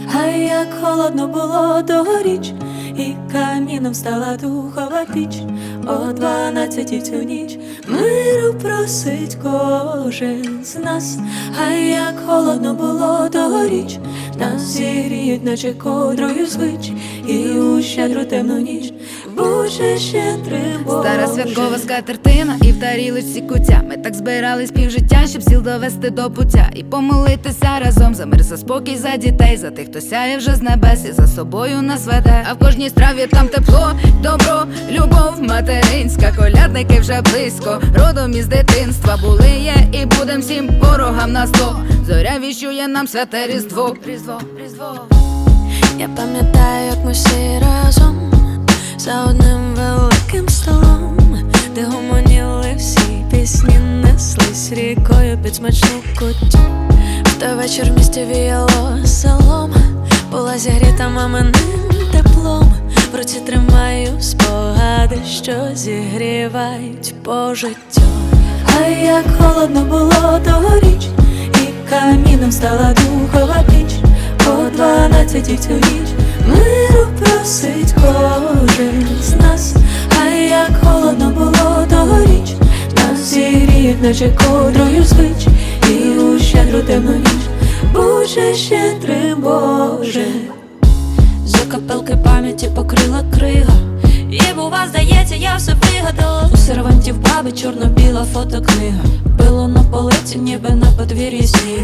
А як холодно було тогоріч, і каміном стала духова піч. О 12 в цю ніч миру просить кожен з нас. А як холодно було тогоріч, нас зігріють, наче ковдрою звич, і у щедру темну ніч Боже щедрим Боже. Стара святкова скатертина і в тарілочці куття. Ми так збирались півжиття, щоб сіл довести до пуття і помолитися разом за мир, за спокій, за дітей, за тих, хто сяє вже з небес і за собою нас веде. А в кожній страві там тепло, добро, любов материнська. Колядники вже близько, родом із дитинства. Були, є і будем всім ворогам на зло. Зоря віщує нам святе Різдво. Різдво, Різдво. Я пам'ятаю, як ми всі разом за одним великим столом, де гомоніли всі пісні, неслись рікою під смачну куттю. В той вечір в місті віяло селом, була зігріта маминим теплом. В руці тримаю спогади, що зігрівають по життю. А як холодно було тогоріч, і каміном стала духова піч. О 12 в цю ніч миру просить кожен з нас. А як холодно було тогоріч, нас зігріють, наче ковдрою звич, і у щедру темну ніч Боже щедрим Боже. Закапелки пам'яті покрила крига, і бува, здається, я все вигадала. У сервантів баби чорно-біла фотокнига, било на полиці, ніби на подвір'ї сніг.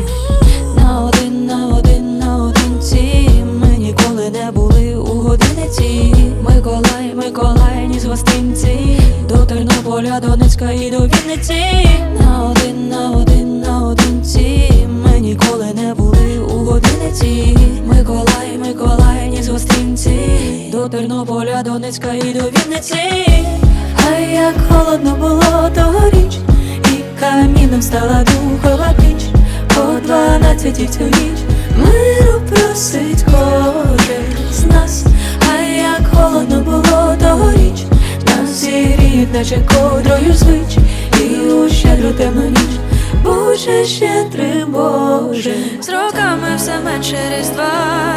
Наодинці ми ніколи не були у годиниці. Миколай, Миколай, ніс гостинці до Тернополя, Донецька і до Вінниці. Наодинці ми ніколи не були у годиниці. Миколай, Миколай, ніс гостинці до Тернополя, Донецька і до Вінниці. А як холодно було тогоріч, і каміном стала духова піч. О 12 в цю ніч миру просить кожен з нас. А як холодно було тогоріч, нас зігріють, наче ковдрою звич, і у щедру темну ніч Боже щедрим Боже. З роками все менше Різдва,